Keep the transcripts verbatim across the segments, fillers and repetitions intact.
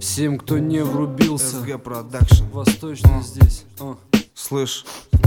Всем, кто не врубился, эс гэ Production. Восточный здесь. О. Слышь,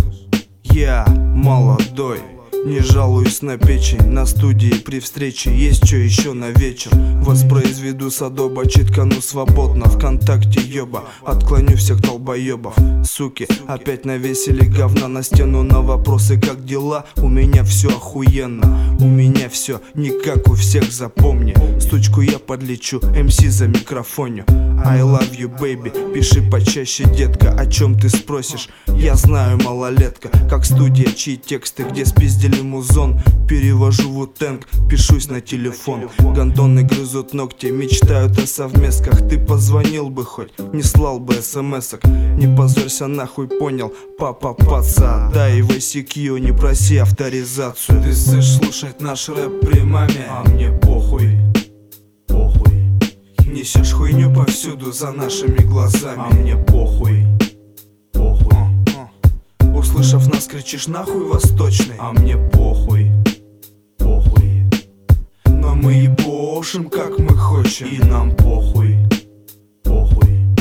я молодой, не жалуюсь на печень. На студии при встрече есть что еще на вечер. Воспроизведу садоба, читкану свободно. Вконтакте ёба, отклоню всех долбоебов. Суки, опять навесили говна на стену. На вопросы как дела, у меня все охуенно. У меня все не как у всех, запомни. Стучку я подлечу, эм си за микрофоню. I love you, baby, пиши почаще, детка. О чем ты спросишь? Я знаю, малолетка. Как студия, чьи тексты, где спиздили музон. Перевожу вутенг, пишусь на телефон. Гондоны грызут ногти, мечтают о совместках. Ты позвонил бы хоть, не слал бы смс-ок. Не позорься нахуй, понял, папа паца. Дай в эй си кью, не проси авторизацию. Ты слышишь слушать наш рэп при маме, а мне похуй. Похуй. Несешь хуйню повсюду за нашими глазами, а мне похуй. Похуй. Услышав нас, кричишь нахуй восточный, а мне похуй. Похуй. Но мы ебошим как мы хочем, и нам похуй. Похуй.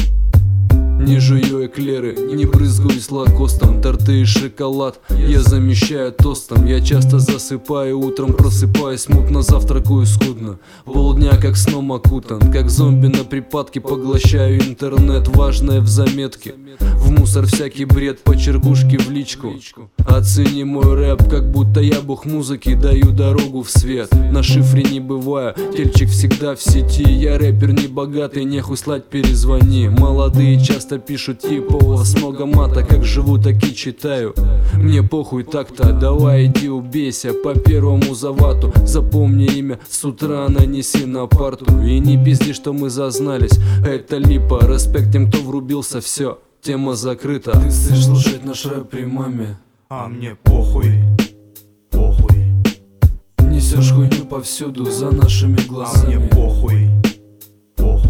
Не жую эклеры, не брызгаюсь лакостом. Торты и шоколад я замещаю тостом. Я часто засыпаю, утром просыпаюсь мутно, завтракаю скудно. Полдня как сном окутан, как зомби на припадке поглощаю интернет. Важное в заметке, в мусор всякий бред, по черкушке в личку. Оцени мой рэп, как будто я бог музыки, даю дорогу в свет. На шифре не бываю, тельчик всегда в сети. Я рэпер не богатый, нехуй слать, перезвони. Молодые часто пишут типа у вас много мата, как живу, так и читаю. Мне похуй так-то, давай иди убейся по первому завату. Запомни имя, с утра нанеси на парту. И не пизди, что мы зазнались, это липа. Респект тем, кто врубился, все, тема закрыта. Ты слышишь слушать наш рэп при маме, а мне похуй. Похуй. Несешь хуйню повсюду за нашими глазами, а мне похуй. Похуй.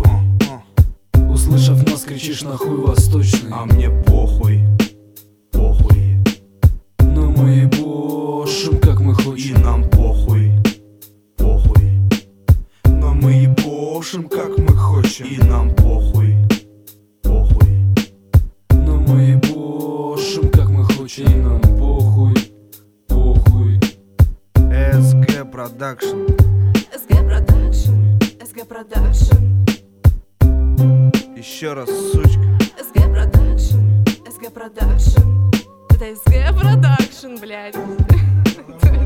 Услышав нас, кричишь нахуй восточный, а мне похуй. Похуй. Но мы ебошим как мы хотим, и нам похуй. Похуй. Но мы ебошим как мы хотим, и нам похуй. Похуй. Но мы ебошим как мы хотим, и нам похуй. Похуй. эс гэ Production. эс гэ Production. эс гэ Production. Еще раз, сучка. эс гэ Production. эс гэ Production. Это эс гэ Production, блядь.